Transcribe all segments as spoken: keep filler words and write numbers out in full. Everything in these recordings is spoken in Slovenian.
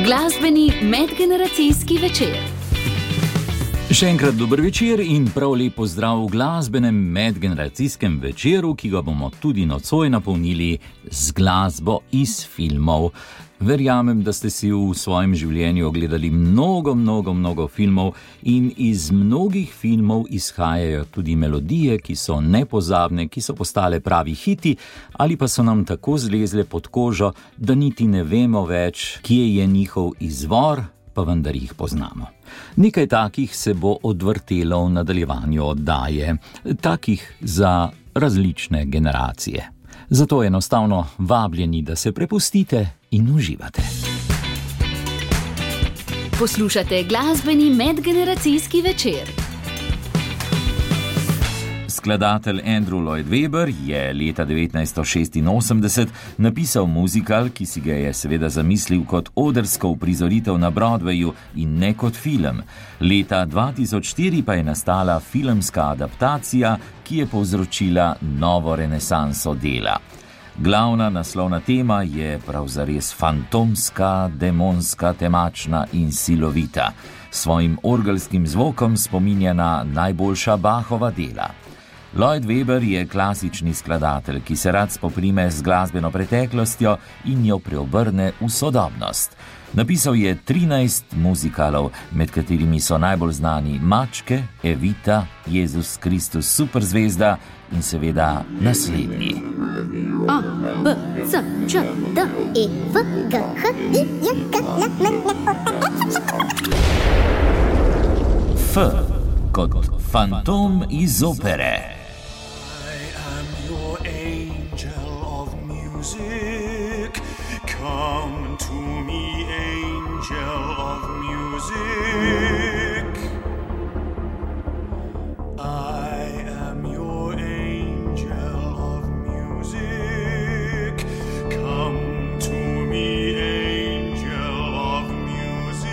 Glasbeni medgeneracijski večer. Še enkrat dober večer in prav lep pozdrav v glasbenem medgeneracijskem večeru, ki ga bomo tudi nocoj napolnili z glasbo iz filmov. Verjamem, da ste si v svojem življenju ogledali mnogo, mnogo, mnogo filmov in iz mnogih filmov izhajajo tudi melodije, ki so nepozabne, ki so postale pravi hiti ali pa so nam tako zlezle pod kožo, da niti ne vemo več, kje je njihov izvor, pa vendar jih poznamo. Nekaj takih se bo odvrtelo v nadaljevanju oddaje, takih za različne generacije. Zato enostavno vabljeni, da se prepustite in uživate. Poslušate glasbeni medgeneracijski večer. Skladatelj Andrew Lloyd Webber je leta devetnajststo šestinosemdeset napisal muzikal, ki si ga je seveda zamislil kot odrsko uprizoritev na Broadwayu in ne kot film. Leta dva tisoč štiri pa je nastala filmska adaptacija, ki je povzročila novo renesanso dela. Glavna naslovna tema je pravzares fantomska, demonska, temačna in silovita. S svojim orgelskim zvokom spominja na najboljša Bachova dela. Lloyd Webber je klasični skladatelj, ki se rad spoprime z glasbeno preteklostjo in jo preobrne v sodobnost. Napisal je trinajst muzikalov, med katerimi so najbolj znani Mačke, Evita, Jezus Kristus superzvezda in seveda naslednji. A, B, C, Č, D, E, F, G, H, I, J, K, L, M, N, O, F kot fantom iz opere. Come to me, angel of music. I am your angel of music. Come to me, angel of music.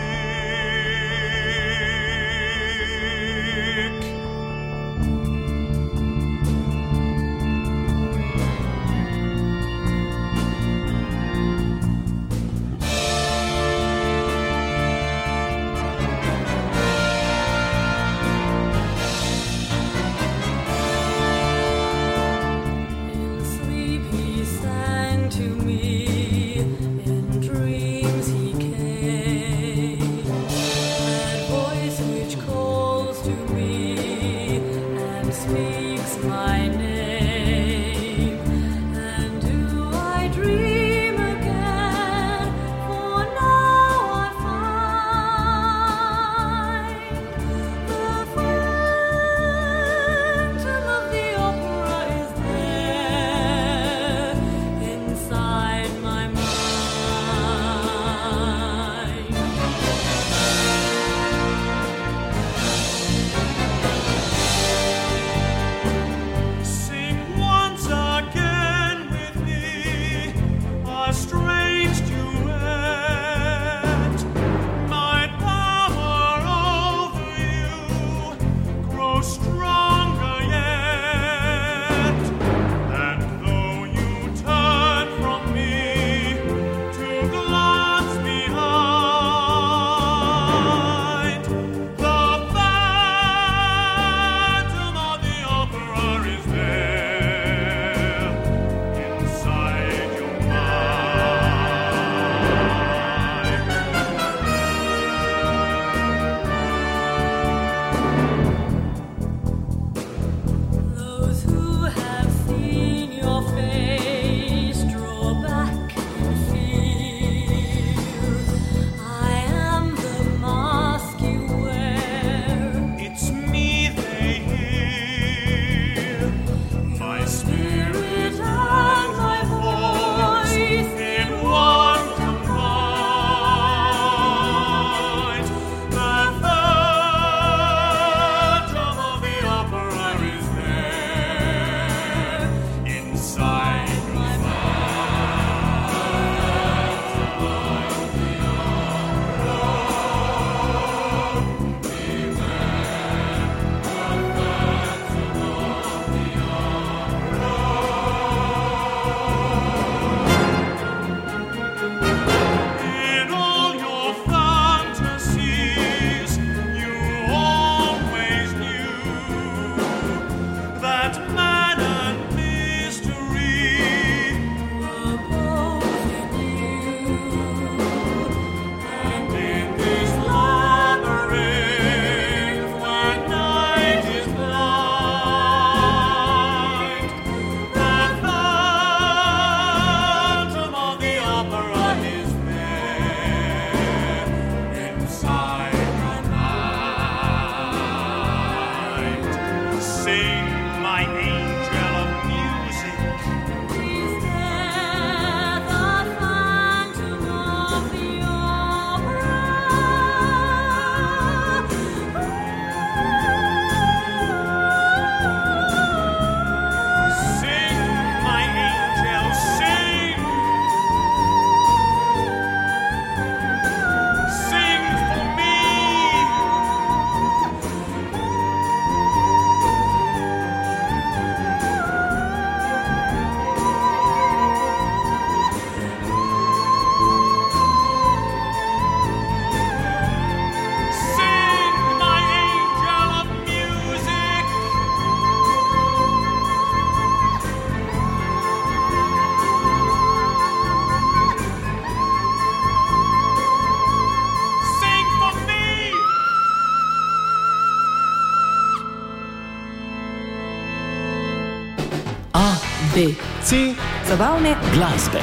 Srce zabavne glasbe.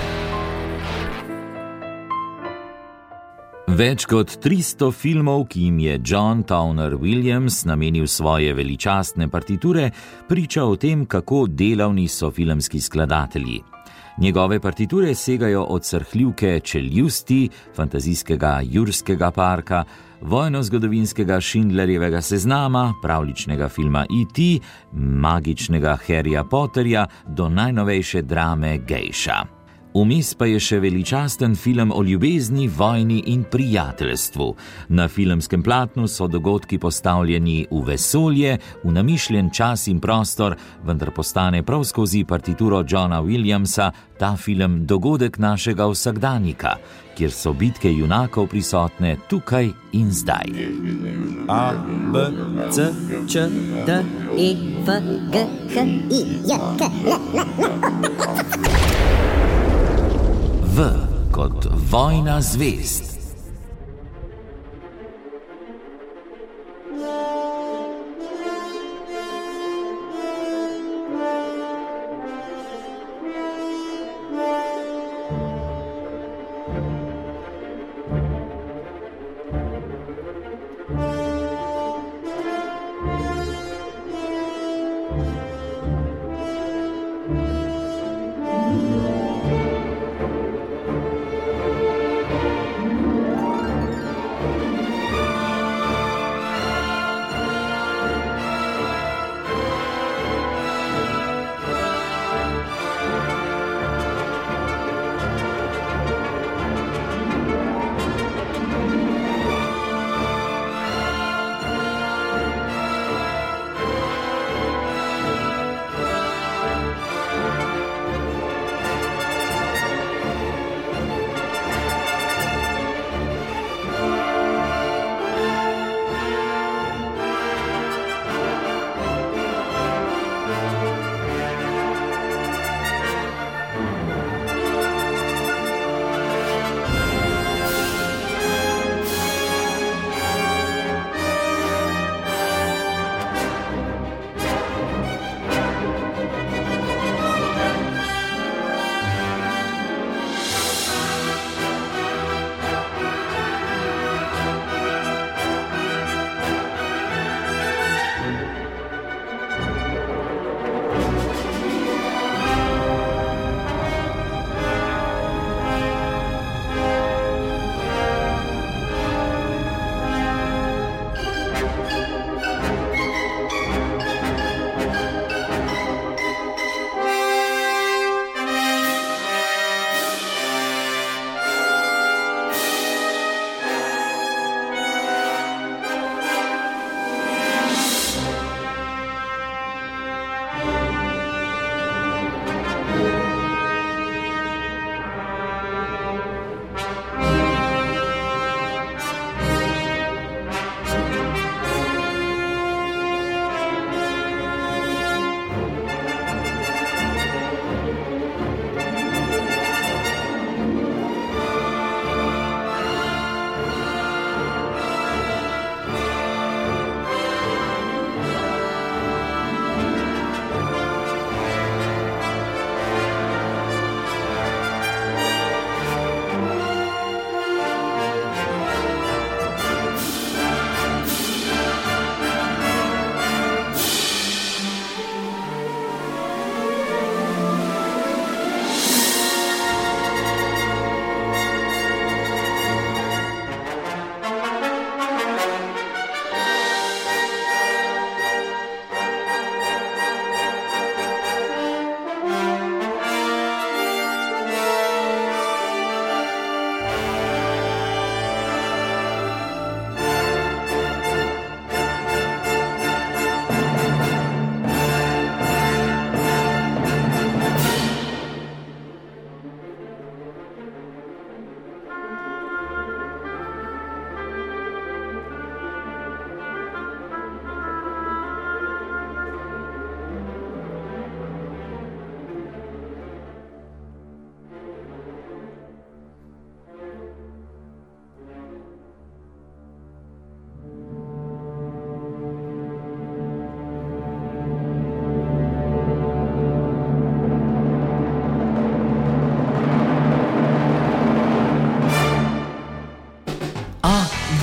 Več kot tristo filmov, ki jim je John Towner Williams namenil svoje veličastne partiture, priča o tem, kako delavni so filmski skladatelji. Njegove partiture segajo od srhljivke Čeljusti, fantazijskega Jurskega parka, vojno-zgodovinskega Schindlerjevega seznama, pravličnega filma E T, magičnega Harryja Potterja do najnovejše drame Gejša. Vmes pa je še veličasten film o ljubezni, vojni in prijateljstvu. Na filmskem platnu so dogodki postavljeni v vesolje, v namišljen čas in prostor, vendar postane prav skozi partituro Johna Williamsa ta film dogodek našega vsakdanjika, kjer so bitke junakov prisotne tukaj in zdaj. A, B, C, Č, D, E, F, G, H, I, J, K, L, M, N, O. V kot vojna zvezd.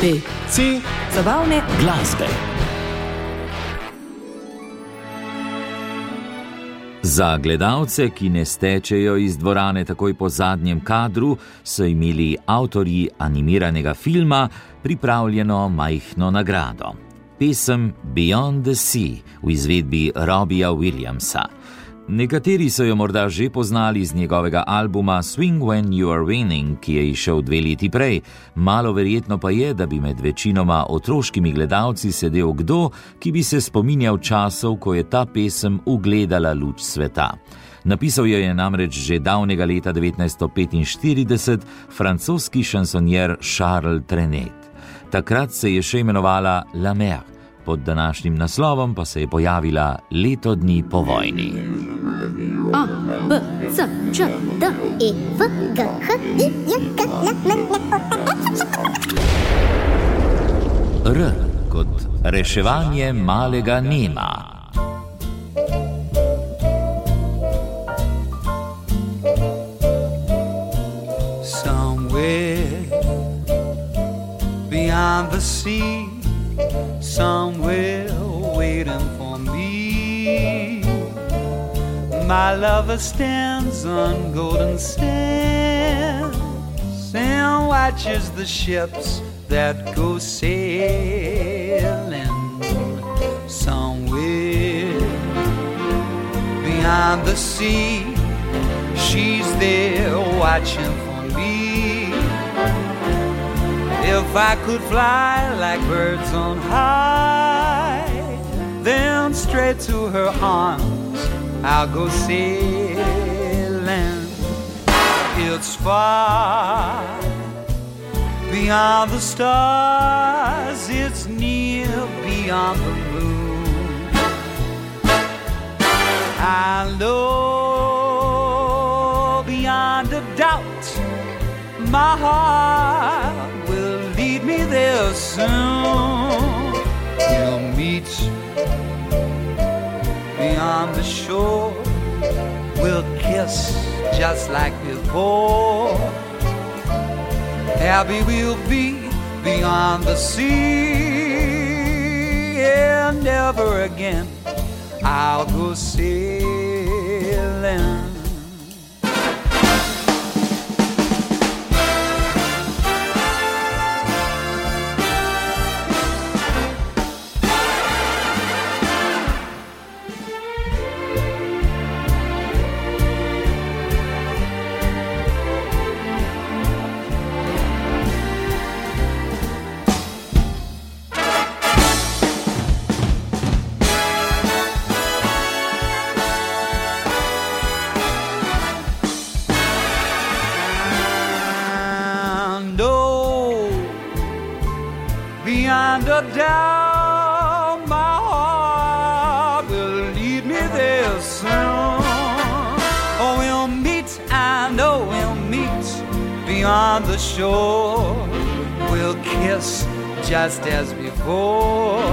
B, C. Zabavne Glasbe. Za gledalce, ki ne stečejo iz dvorane takoj po zadnjem kadru, so imeli avtorji animiranega filma pripravljeno majhno nagrado. Pesem Beyond the Sea v izvedbi Robbija Williamsa. Nekateri so jo morda že poznali z njegovega albuma Swing When You Are Winning, ki je izšel dve leti prej. Malo verjetno pa je, da bi med večinoma otroškimi gledalci sedel kdo, ki bi se spominjal časov, ko je ta pesem ugledala luč sveta. Napisal jo je namreč že davnega leta devetnajststo petinštirideset francoski šansonjer Charles Trenet. Takrat se je še imenovala La Mer. Pod današnjim naslovom pa se je pojavila leto dni po vojni. A, B, C, Č, D, E, F, G, H, I, J, K, L, M, N, O, R kot reševanje malega Nema. Somewhere beyond the sea, somewhere waiting for me, my lover stands on golden sands and watches the ships that go sailing. Somewhere beyond the sea, she's there watching for me. If I could fly like birds on high, then straight to her arms I'll go sailing. It's far beyond the stars, it's near beyond the moon. I know beyond a doubt my heart will lead me there soon. We'll meet beyond the shore, we'll kiss just like before. Happy we'll be beyond the sea, and never again I'll go sailing. Beyond a doubt, my heart will lead me there soon. Oh, we'll meet, I know we'll meet beyond the shore. We'll kiss just as before.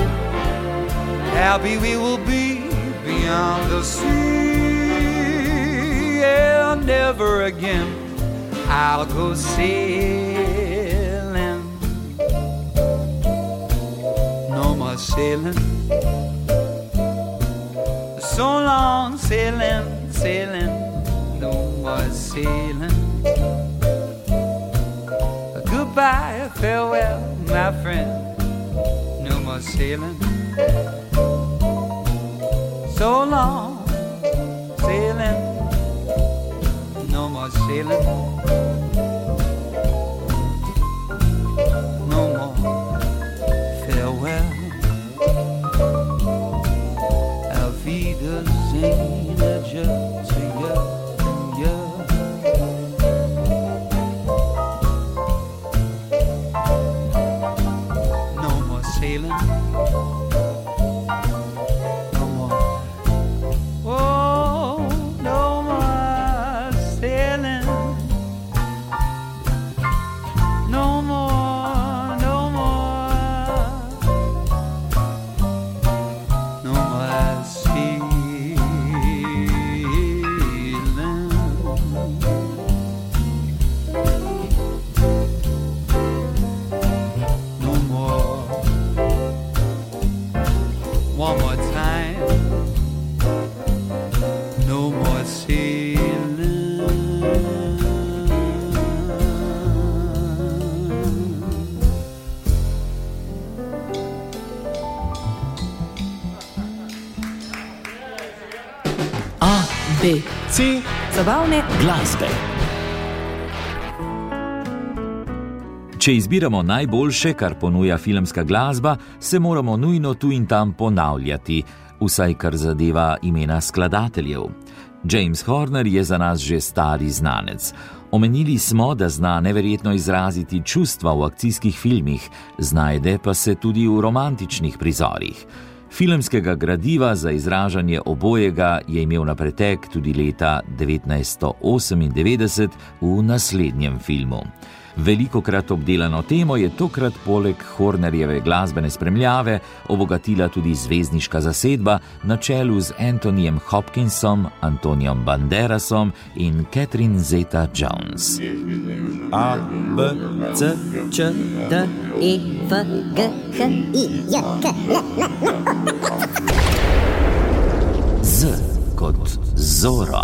Happy we will be beyond the sea, and never again I'll go sailing. Sailing, so long sailing, sailing, no more sailing. Goodbye, farewell, my friend, no more sailing. So long sailing, no more sailing. No more farewell. Just to you, you. No more sailing, no more. Oh, no more sailing, no more, no more, no more sea. Vsi zabavne glasbe. Če izbiramo najboljše, kar ponuja filmska glasba, se moramo nujno tu in tam ponavljati, vsaj kar zadeva imena skladateljev. James Horner je za nas že stari znanec. Omenili smo, da zna neverjetno izraziti čustva v akcijskih filmih, znajde pa se tudi v romantičnih prizorih. Filmskega gradiva za izražanje obojega je imel na pretek tudi leta devetnajststo osemindevetdeset v naslednjem filmu. Velikokrat obdelano temo je tokrat poleg Hornerjeve glasbene spremljave obogatila tudi zvezdniška zasedba na čelu z Anthonyjem Hopkinsom, Antonijom Banderasom in Catherine Zeta-Jones. A, B, C, Č, D, E, F, G, H, I, J, K, L, M, N, O. Z kot Zora.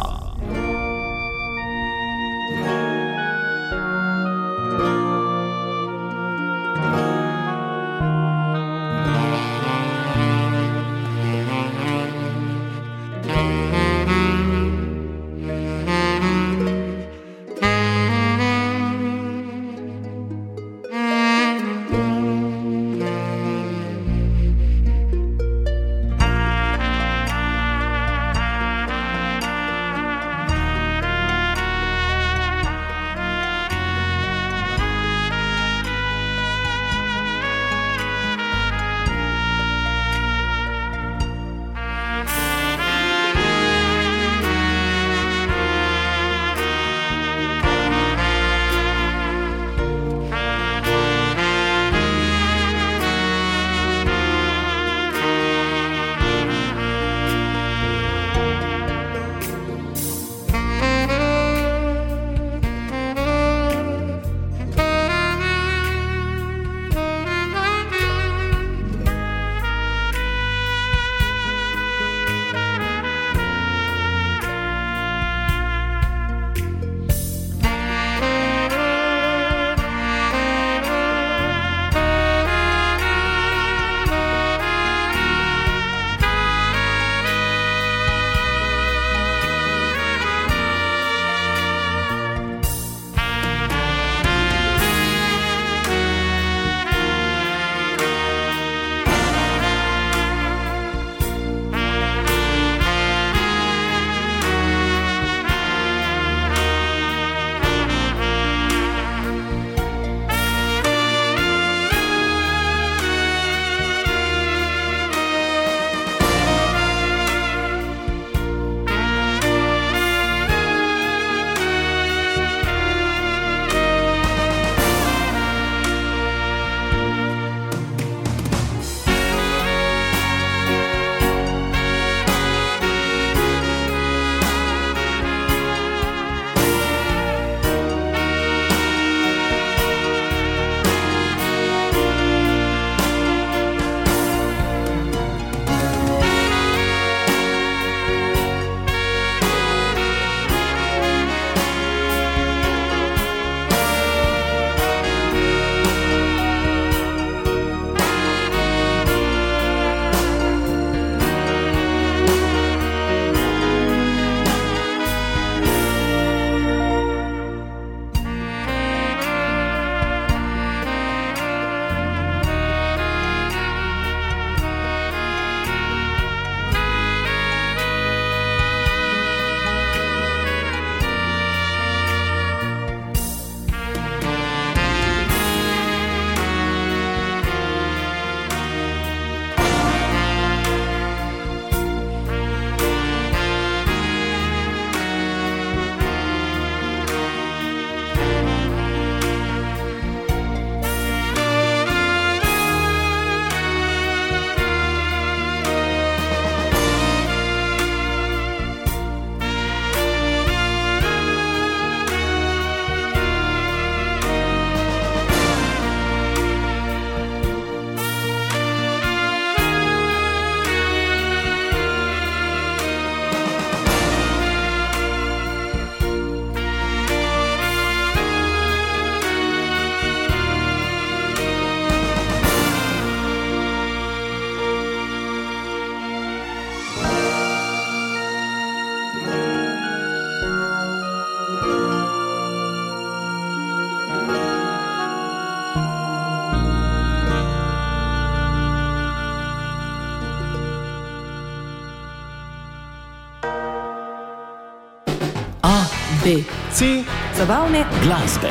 B. C. Zabavne Glasbe.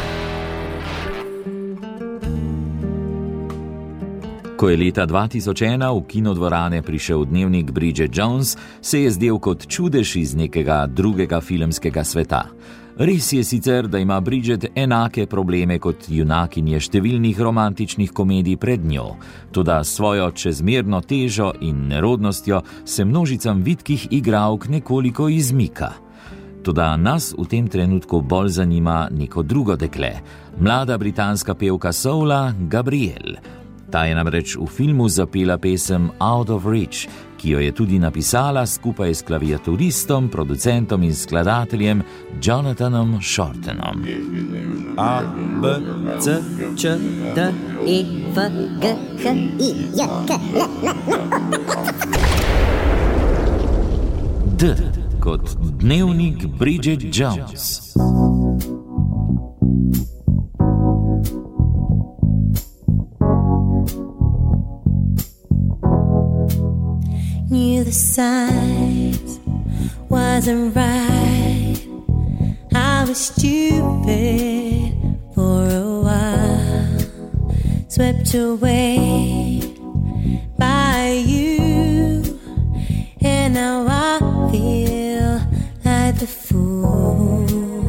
Ko je leta dva tisoč ena v kinodvorane prišel dnevnik Bridget Jones, se je zdel kot čudež iz nekega drugega filmskega sveta. Res je sicer, da ima Bridget enake probleme kot junakinje številnih romantičnih komedij pred njo, toda s svojo čezmerno težo in nerodnostjo se množicam vitkih igralk nekoliko izmika. Toda nas v tem trenutku bolj zanima neko drugo dekle, mlada britanska pevka soula Gabrielle. Ta je namreč v filmu zapela pesem Out of Reach, ki jo je tudi napisala skupaj s klaviaturistom, producentom in skladateljem Jonathanom Shortenom. A, B, C, Č, D, E, F, G, H, I, J, K, L, M, N. D kot dnevnik Bridget Jones. Knew the signs wasn't right. I was stupid for a while, swept away by you, and now I feel like the fool.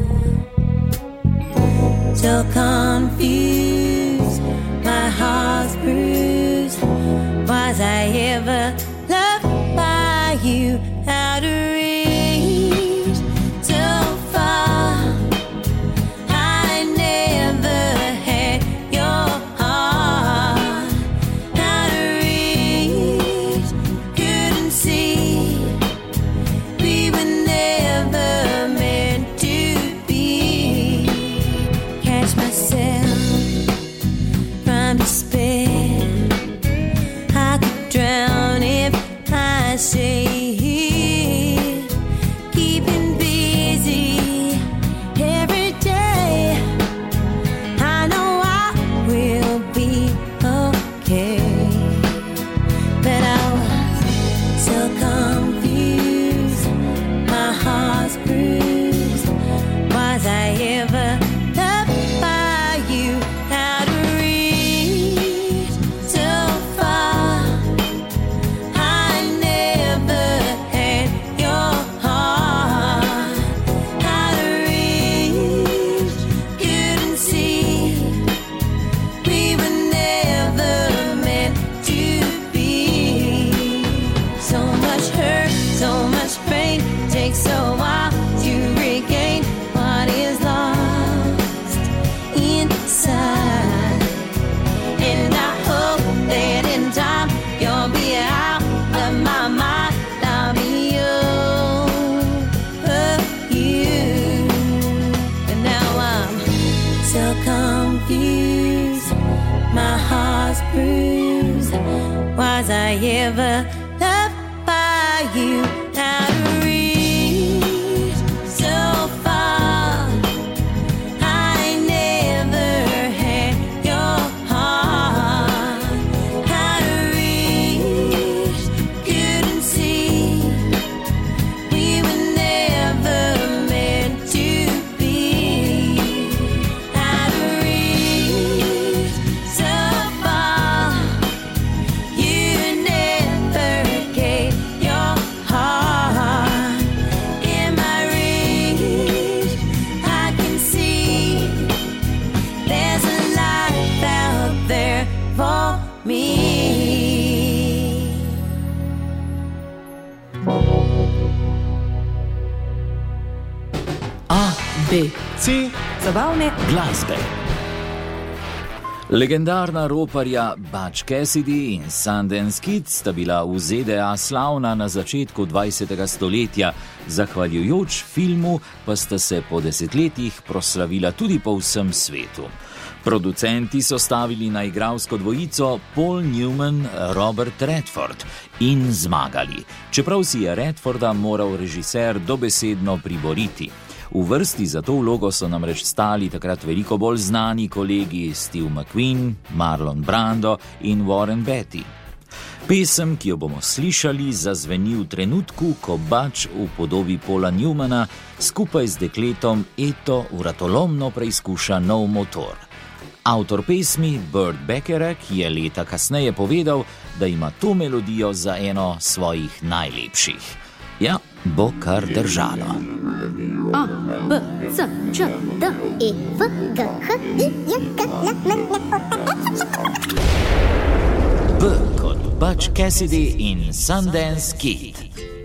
So confused, my heart's bruised. Was I ever loved by you? Out of reach, so far. I never had your heart. Out of reach, couldn't see. We were never meant to be. Catch myself from despair. I could drown if I say it. Keeping busy every day. I know I will be okay, but I was so confused. My heart's bruised. Was I ever loved by you? Out of reach, so far. I never had your heart. Out of reach, couldn't see. We were never meant to be. So much hurt, so much pain. Takes a while to regain what is lost inside. And I hope that in time you'll be out of my mind. I'll be over you. And now I'm so confused. My heart's bruised. Was I ever loved by you? Out of reach, so far. I never had your heart. Out of reach, couldn't see. We were never meant to be. Out of reach, so far. You never gave your heart. In my reach, I can see there's a life out there for me. A, B. C, zabavne glasbe. Legendarna roparja Butch Cassidy in Sundance Kid sta bila v Z D A slavna na začetku dvajsetega stoletja, zahvaljujoč filmu pa sta se po desetletjih proslavila tudi po vsem svetu. Producenti so stavili na igralsko dvojico Paul Newman, Robert Redford in zmagali, čeprav si je Redforda moral režiser dobesedno priboriti. V vrsti za to vlogo so namreč stali takrat veliko bolj znani kolegi Steve McQueen, Marlon Brando in Warren Beatty. Pesem, ki jo bomo slišali, zazveni v trenutku, ko Butch v podobi Paula Newmana skupaj z dekletom Eto vratolomno preizkuša nov motor. Avtor pesmi Burt Bacharach je leta kasneje povedal, da ima to melodijo za eno svojih najlepših. Ja, bo kar držalo. A, B, C, Č, D, E, F, G, H, I, J, K, L, M, N, O, P. B kot Butch Cassidy in Sundance Kid.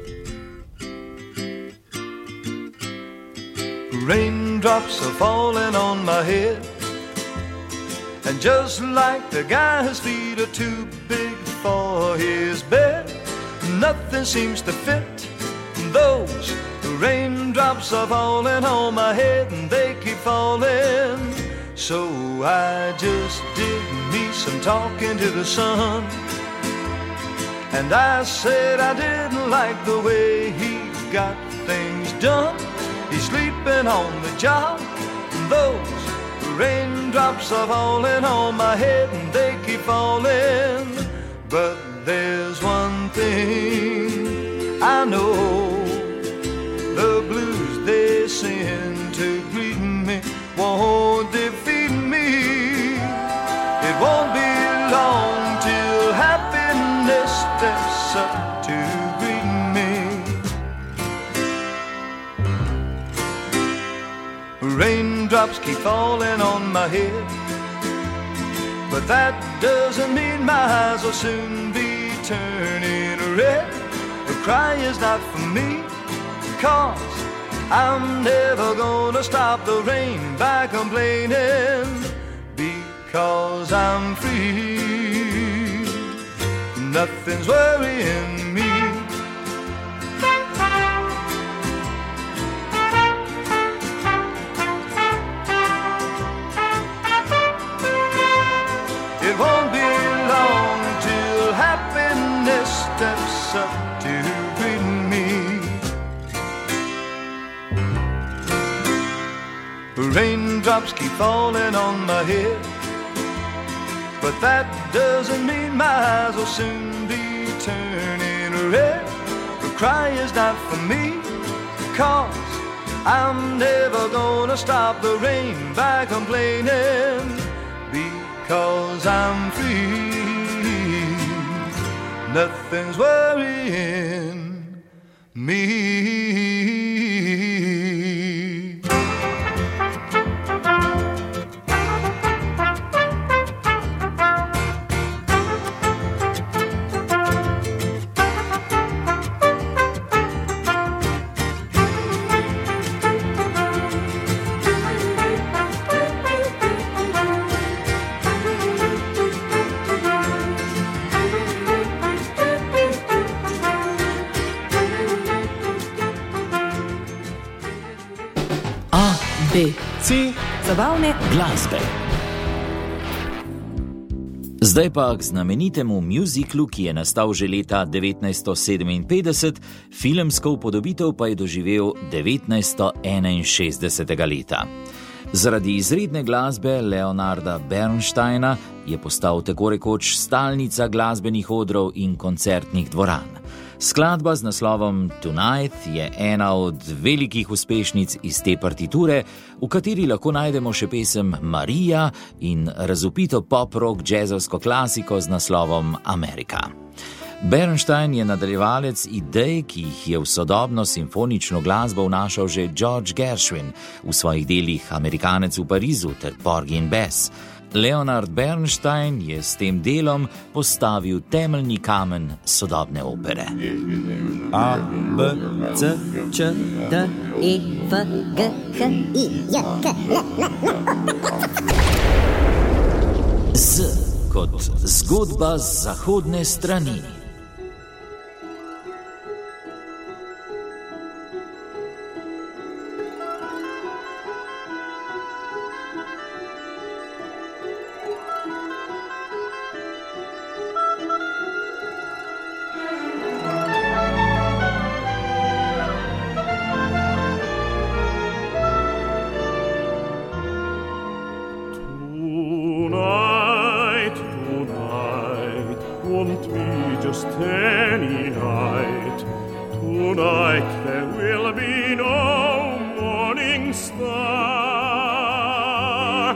Raindrops are falling on my head, and just like the guy whose feet are too big for his bed, nothing seems to fit. Those raindrops are falling on my head, and they keep falling. So I just did me some talking to the sun, and I said I didn't like the way he got things done. He's sleeping on the job. Those raindrops are falling on my head, and they keep falling. But there's one thing I know, the blues they send to greet me won't defeat me. It won't be long till happiness steps up to greet me. Raindrops keep falling on my head, but that doesn't mean my eyes will soon be turning red. The cry is not for me, 'cause I'm never gonna stop the rain by complaining, because I'm free. Nothing's worrying me. It won't be long till happiness steps up to greet me. Raindrops keep falling on my head, but that doesn't mean my eyes will soon be turning red. The cry is not for me, 'cause I'm never gonna stop the rain by complaining, because I'm free. Nothing's worrying me. B, C, zabavne Glasbe. Zdaj pa k znamenitemu muziklu, ki je nastal že leta devetnajststo sedeminpetdeset, filmsko upodobitev pa je doživel devetnajststo enainšestdesetega leta. Zaradi izredne glasbe Leonarda Bernsteina je postal tako rekoč stalnica glasbenih odrov in koncertnih dvoran. Skladba z naslovom Tonight je ena od velikih uspešnic iz te partiture, v kateri lahko najdemo še pesem Marija in razvpito pop-rock jazzovsko klasiko z naslovom Amerika. Bernstein je nadaljevalec idej, ki jih je v sodobno simfonično glasbo vnašal že George Gershwin v svojih delih Amerikanec v Parizu ter Porgy and Bess. Leonard Bernstein je s tem delom postavil temeljni kamen sodobne opere. A, B, C, Č, D, E, F, G, H, I, J, K, L, M, N, O, P. Z kot zgodba z zahodne strani. Tonight, tonight, won't we just just any height. Tonight there will be no morning star.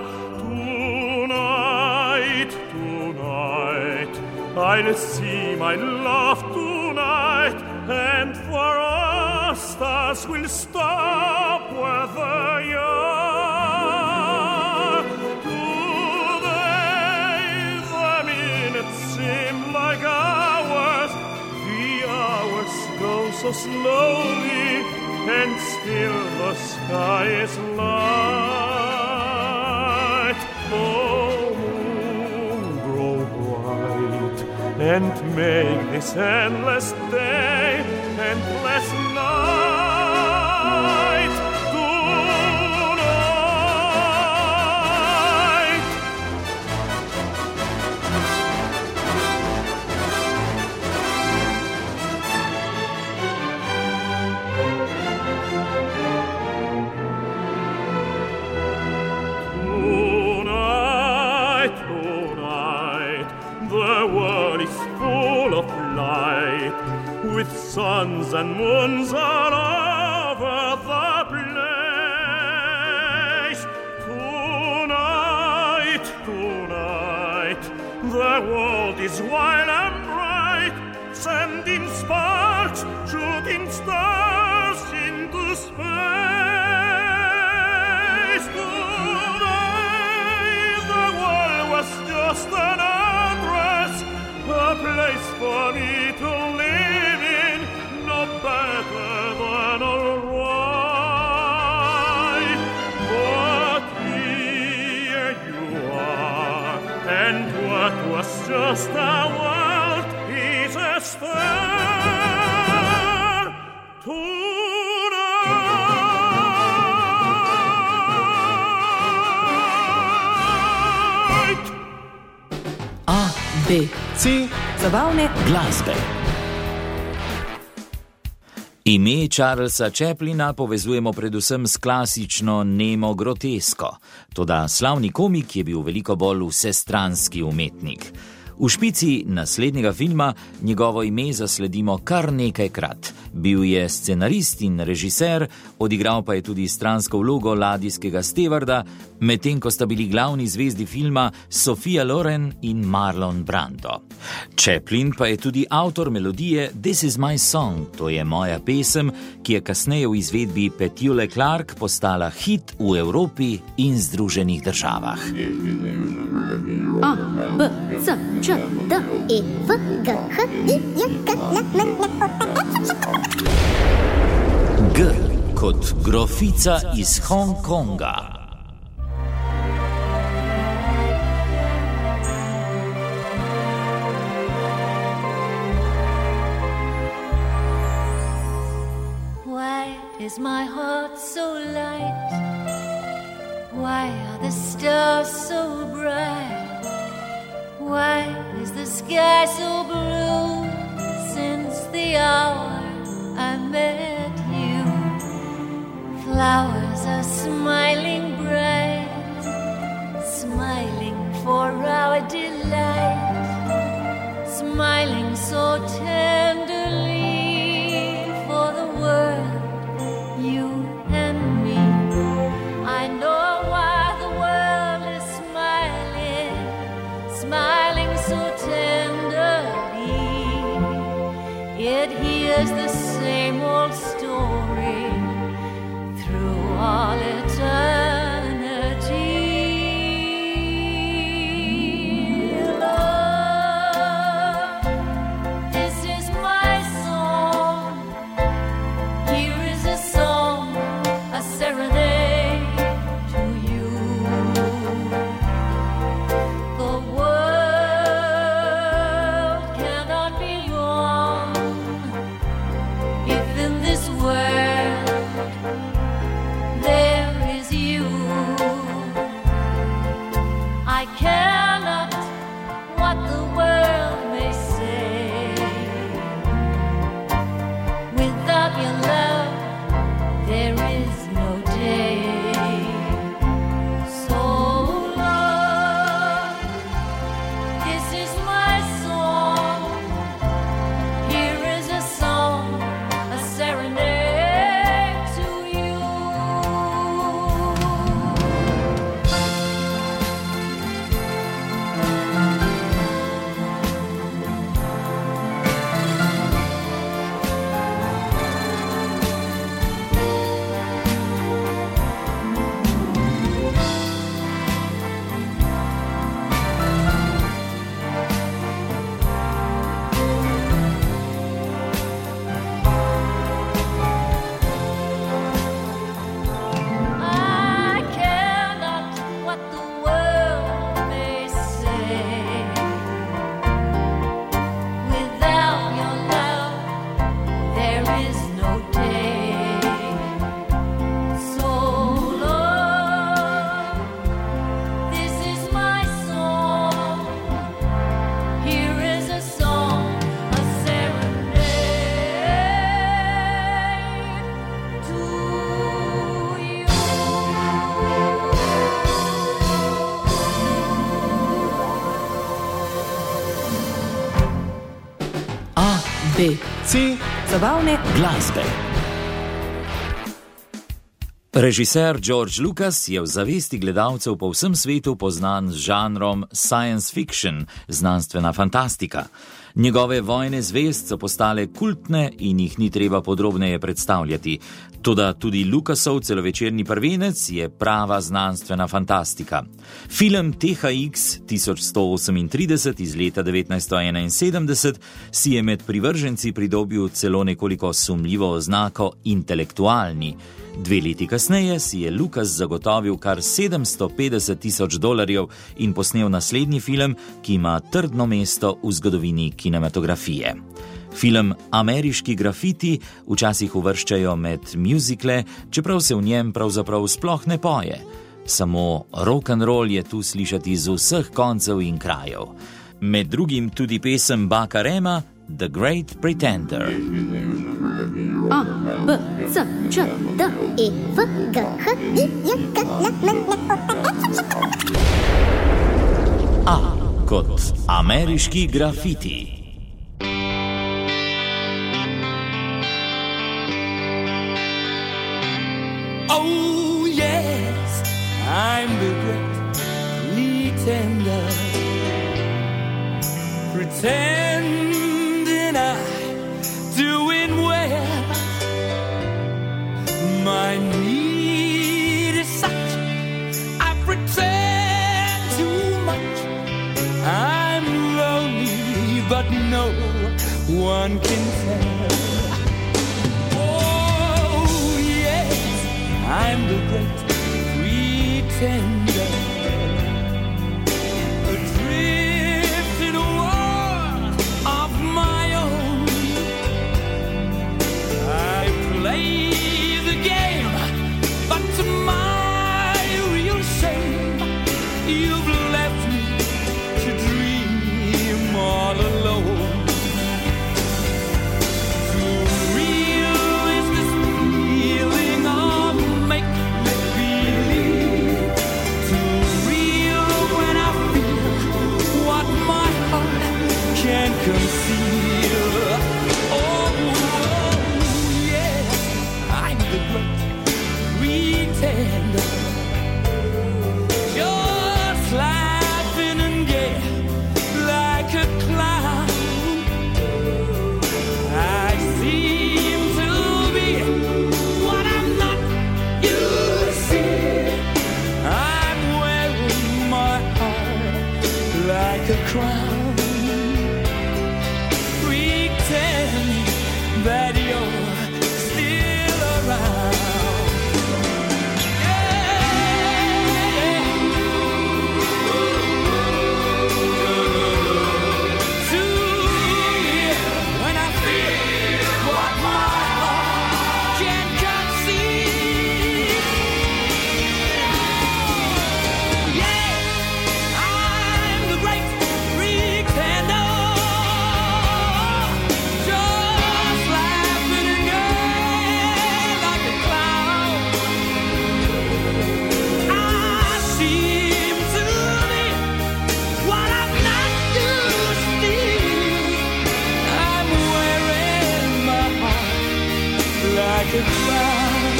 Tonight, tonight, I'll see my love tonight, and for us stars will stop where they are. Today the minutes seem like hours, the hours go so slowly, and still the sky is light. Oh, moon, grow bright, and make this endless day endless night. Tonight. Tonight, tonight, the world is full of light, with suns and moons all over the place. Tonight, tonight, the world is wild and bright, sending sparks, shooting stars into space. Today, the world was just an address, a place for me to live in, no better than all right. But here you are, and what was just a world is a star tonight. A, B, C, zabavne Glasbe. Ime Charlesa Chaplina povezujemo predvsem s klasično nemo grotesko, toda slavni komik je bil veliko bolj vsestranski umetnik. V špici naslednjega filma njegovo ime zasledimo kar nekajkrat. Bil je scenarist in režiser, odigral pa je tudi stransko vlogo ladijskega stevarda, medtem ko sta bili glavni zvezdi filma Sophia Loren in Marlon Brando. Chaplin pa je tudi avtor melodije This is my song, to je moja pesem, ki je kasneje v izvedbi Petula Clark postala hit v Evropi in Združenih državah. A, B, C, Č, D, E, F, G, H, I, J, K, L, M, N, O, P, Q, G kot grofica iz Hongkonga. Why is my heart so light? Why are the stars so bright? Why is the sky so blue since the hour I met you? Flowers are smiling bright, smiling for our delight, smiling so tenderly for the world, you and me. I know why the world is smiling, smiling so tenderly. It hears the same old story through all eternity. B, C, zabavne glasbe. Režiser George Lucas je v zavesti gledalcev po vsem svetu poznan z žanrom science fiction, znanstvena fantastika. Njegove Vojne zvezd so postale kultne in jih ni treba podrobneje predstavljati. Toda tudi Lucasov celovečerni prvenec je prava znanstvena fantastika. Film T H X tisoč sto osemintrideset iz leta devetnajststo enainsedemdeset si je med privrženci pridobil celo nekoliko sumljivo oznako intelektualni. Dve leti kasneje si je Lucas zagotovil kar sedemsto petdeset tisoč dolarjev in posnel naslednji film, ki ima trdno mesto v zgodovini kinematografije. Film Ameriški grafiti včasih uvrščajo med muzikle, čeprav se v njem pravzaprav sploh ne poje. Samo rock'n'roll je tu slišati z vseh koncev in krajev. Med drugim tudi pesem Bucka Rama The Great Pretender. A, B, C, Č, D, E, F, G, H, I, J, K, L, M, N, O, P. A kot ameriški grafiti. Oh yes, I'm the great pretender, pretending I'm doing well. My need is such, I pretend too much. I'm lonely, but no one can tell. Oh yes, I'm the great pretender, adrift in a world of my own. I play the game, but to my real shame, you've left me to dream all alone. Too real is this feeling of make-believe. Too real when I feel what my heart can't conceal. Oh, yes, I'm the great pretender, just laughing and gay like a clown. I seem to be what I'm not, you see. I'm wearing my heart like a crown, pretending that you're still around. When I feel what my heart can't conceive. Yeah, I'm the great pretender, just laughing again like a clown. I seem to be what I'm not used to. I'm wearing my heart like a crown,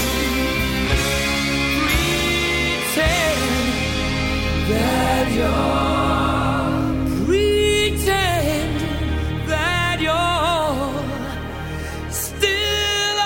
pretend that you're, pretend that you're still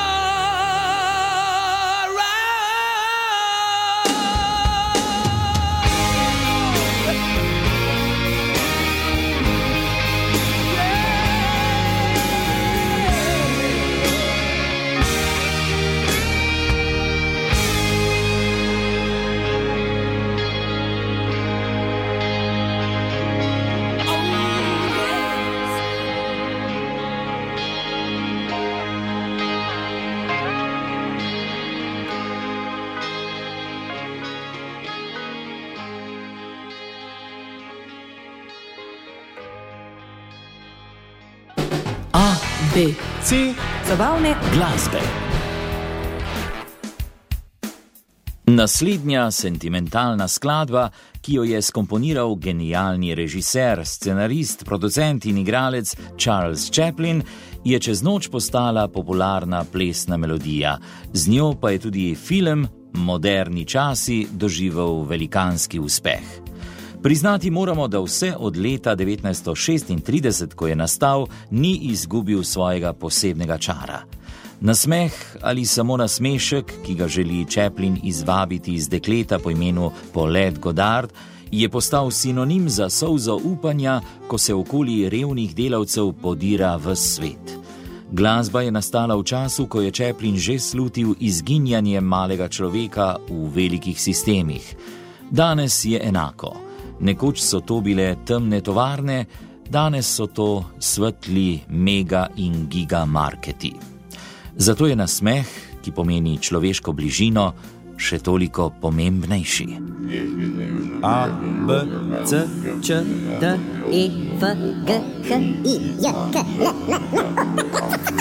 A, B, C, zabavne Glasbe. Naslednja sentimentalna skladba, ki jo je skomponiral genialni režiser, scenarist, producent in igralec Charles Chaplin, je čez noč postala popularna plesna melodija. Z njo pa je tudi film Moderni časi doživel velikanski uspeh. Priznati moramo, da vse od leta devetnajststo šestintrideset, ko je nastal, ni izgubil svojega posebnega čara. Nasmeh ali samo nasmešek, ki ga želi Chaplin izvabiti iz dekleta po imenu Paulette Goddard, je postal sinonim za solzo upanja, ko se okoli revnih delavcev podira ves svet. Glasba je nastala v času, ko je Chaplin že slutil izginjanje malega človeka v velikih sistemih. Danes je enako. Nekoč so to bile temne tovarne, danes so to svetli mega in giga marketi. Zato je nasmeh, ki pomeni človeško bližino, še toliko pomembnejši. A, B, C, Č, D, E, F, G, H, I, J, K, L, M, N.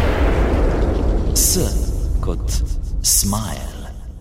S kot smile.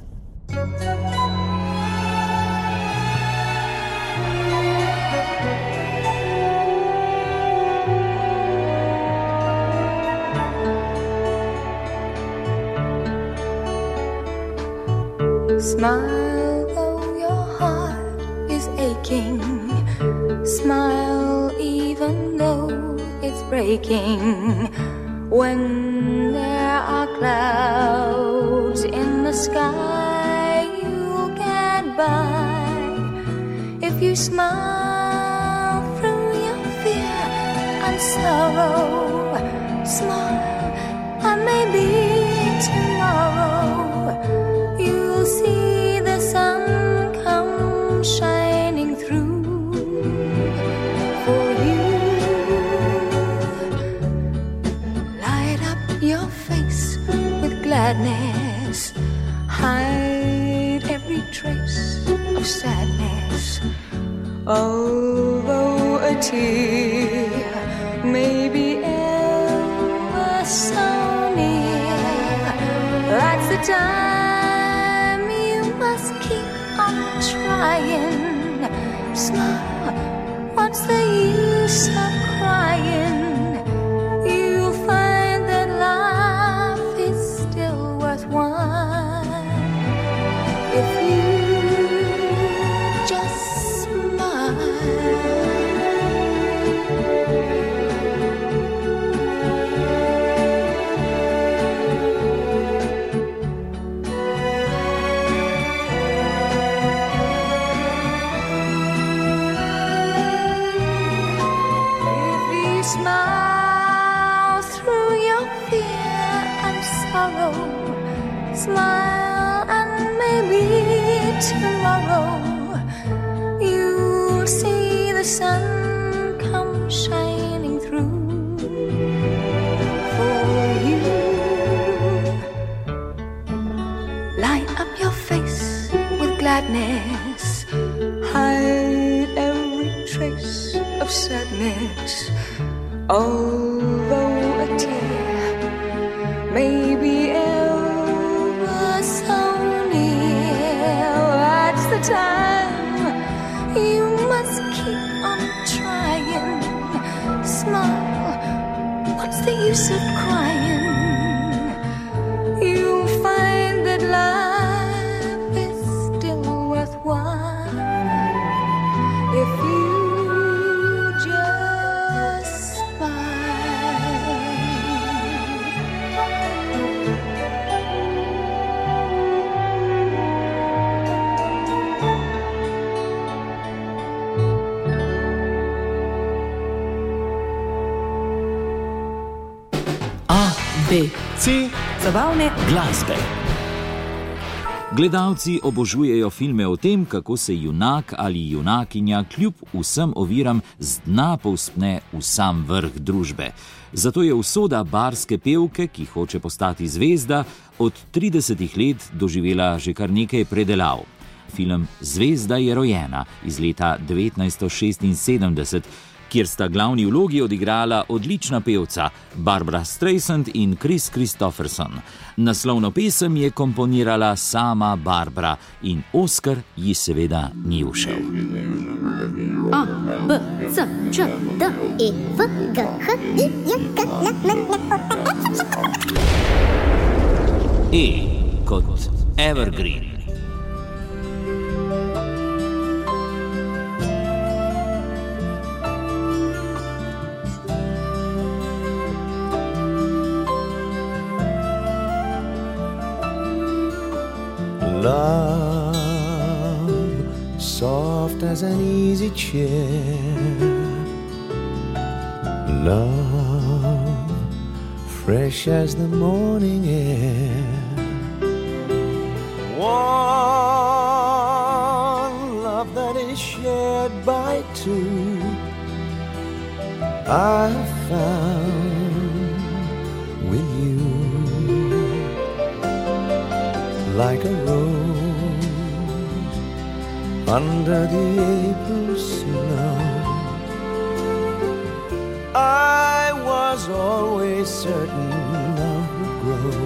Smile though your heart is aching. Smile even though it's breaking. When there are clouds in the sky, you'll get by. If you smile through your fear and sorrow, smile and maybe tomorrow you'll see the sun come shining through for you. Light up your face with gladness, hide every trace of sadness. Although a tear may be ever so near, that's the time trying. Smile, what's the use of crying? You'll find that life is still worthwhile if you just smile. Smile through your fear and sorrow. Smile and maybe tomorrow you'll see the sun come shining through for you. Light up your face with gladness, hide every trace of sadness. Although a tear may be ever so near, that's the time you must keep on trying. Smile, what's the use of crying? You'll find that life is still worthwhile if you B. C. Zabavne glasbe. Gledalci obožujejo filme o tem, kako se junak ali junakinja kljub vsem oviram z dna povzpne v sam vrh družbe. Zato je usoda barske pevke, ki hoče postati zvezda, od tridesetih let doživela že kar nekaj predelav. Film Zvezda je rojena iz leta devetnajststo šestinsedemdeset, ki kjer sta glavni vlogi odigrala odlična pevca Barbra Streisand in Kris Kristofferson. Naslovno pesem je komponirala sama Barbra in Oskar ji seveda ni ušel. A, B, C, Č, D, E, F, G, H, I, J, K, L, M, N, O. E kot Evergreen. Love, soft as an easy chair. Love, fresh as the morning air. One love that is shared by two, I found with you. Like a rose under the April snow, I was always certain love would grow.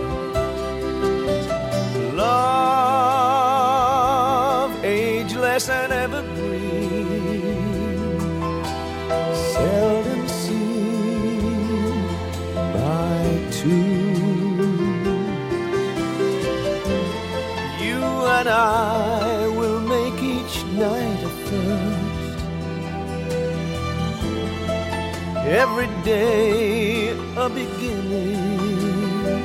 Love, ageless and evergreen, seldom seen by two. And I will make each night a first, every day a beginning.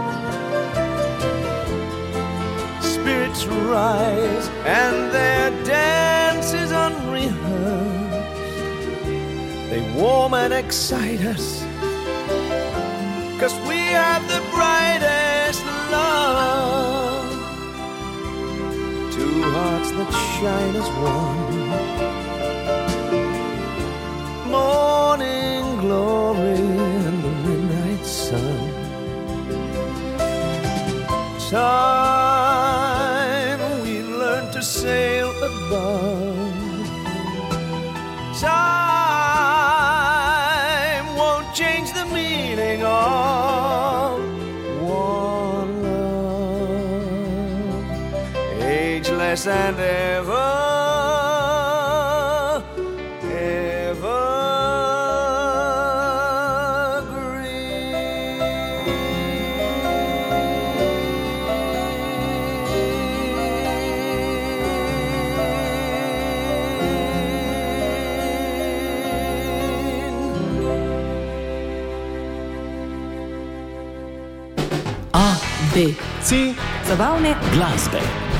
Spirits rise and their dance is unrehearsed. They warm and excite us, 'cause we have the brightest love. Two hearts that shine as one, morning glory and the midnight sun. Time we learn to sail above. Time won't change the meaning of one love, ageless and ever, ever A, B, C. Zabavne Glasbe.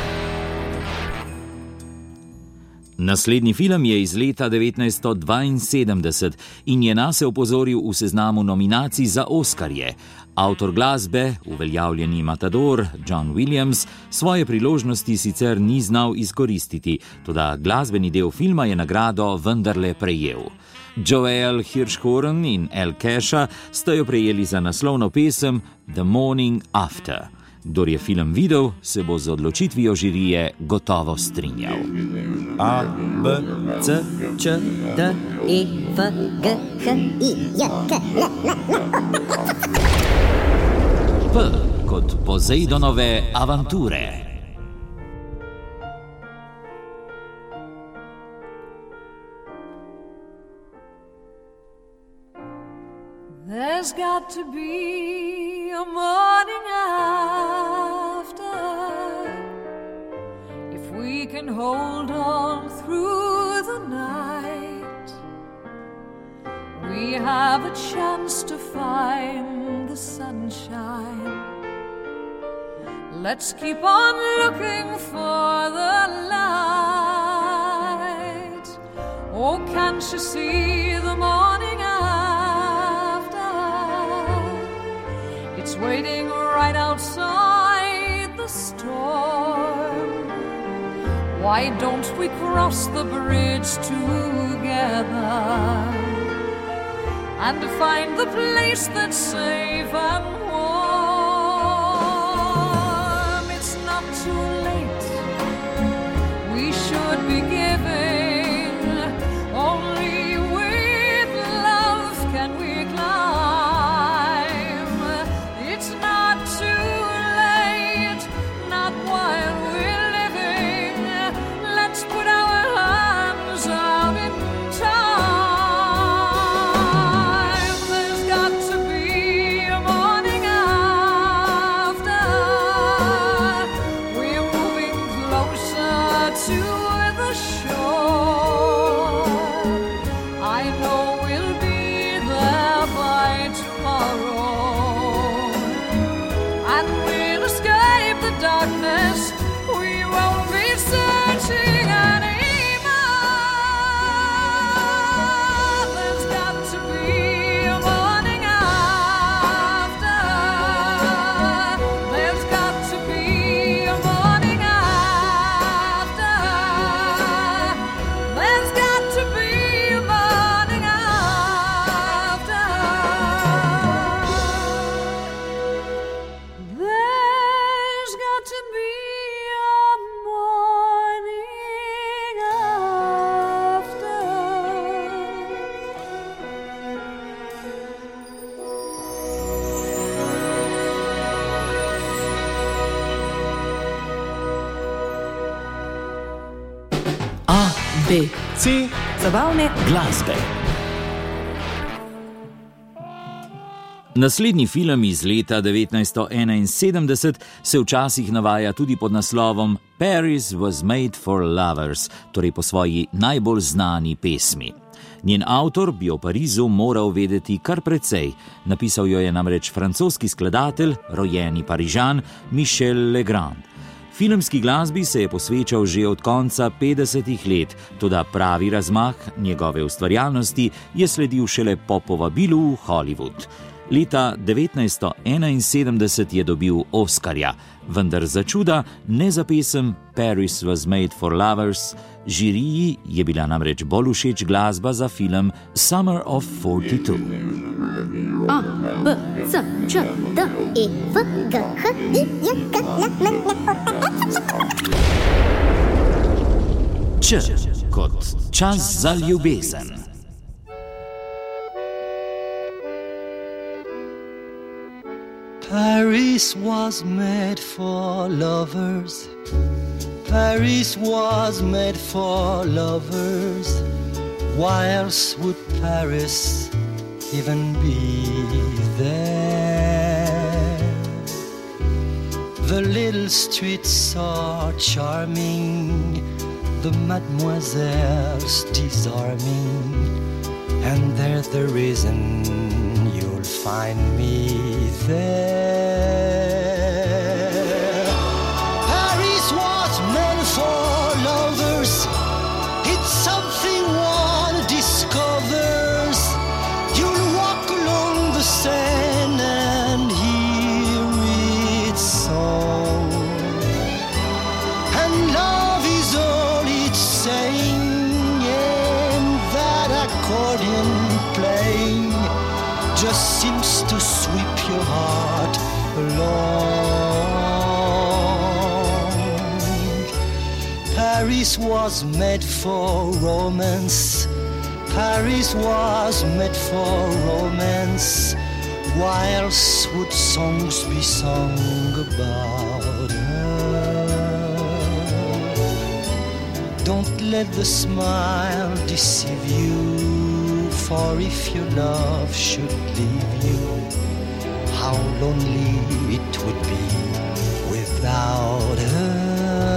Naslednji film je iz leta devetnajststo dvainsedemdeset in je nase opozoril v seznamu nominacij za Oskarje. Avtor glasbe, uveljavljeni matador John Williams, svoje priložnosti sicer ni znal izkoristiti, toda glasbeni del filma je nagrado vendarle prejel. Joel Hirschhorn in Al Kesha sta jo prejeli za naslovno pesem The Morning After. Kdor je film videl, se bo z odločitvijo žirije gotovo strinjal. A, B, C, Č, D, E, F, G, H, I, J, K, L, M, N, O. P kot Poseidonove avanture. There's got to be a morning after, if we can hold on through the night. We have a chance to find the sunshine. Let's keep on looking for the light. Oh, can't you see the morning after? It's waiting right outside the storm. Why don't we cross the bridge together and find the place that's safe and warm? It's not too late. We should be giving, only we to the shore. I know we'll be there by tomorrow, and we'll escape the darkness. We won't be searching anymore. There's got to be a morning after. There's got to be a morning after. There's got to be a morning after. There's got to be a morning after. A, B, C. zabavne Glasbe. Naslednji film iz leta devetnajststo enainsedemdeset se včasih navaja tudi pod naslovom Paris was made for lovers, torej po svoji najbolj znani pesmi. Njen avtor bi o Parizu moral vedeti kar precej. Napisal jo je namreč francoski skladatelj, rojeni Parižan Michel Legrand. Filmski glasbi se je posvečal že od konca petdesetih let, toda pravi razmah njegove ustvarjalnosti je sledil šele po povabilu v Hollywood. Leta devetnajststo enainsedemdeset je dobil Oskarja, vendar za čuda ne za pesem Paris was made for lovers. Žiriji je bila namreč bolj všeč glasba za film Summer of forty-two. A, B, C, Č, D, E, F, G, H, I, J, K, L, M, N, O, P. Č kot čas za ljubezen. Paris was made for lovers. Paris was made for lovers. Why else would Paris even be there? The little streets are charming, the mademoiselles disarming, and there's the reason you'll find me there. Paris was meant for lovers. It's something one discovers. You'll walk along the Seine and hear its song, and love is all it's saying, and that accordion playing just seems to sweep your heart along. Paris was made for romance. Paris was made for romance. Why else would songs be sung about her? Don't let the smile deceive you, for if your love should leave you, how lonely it would be without her.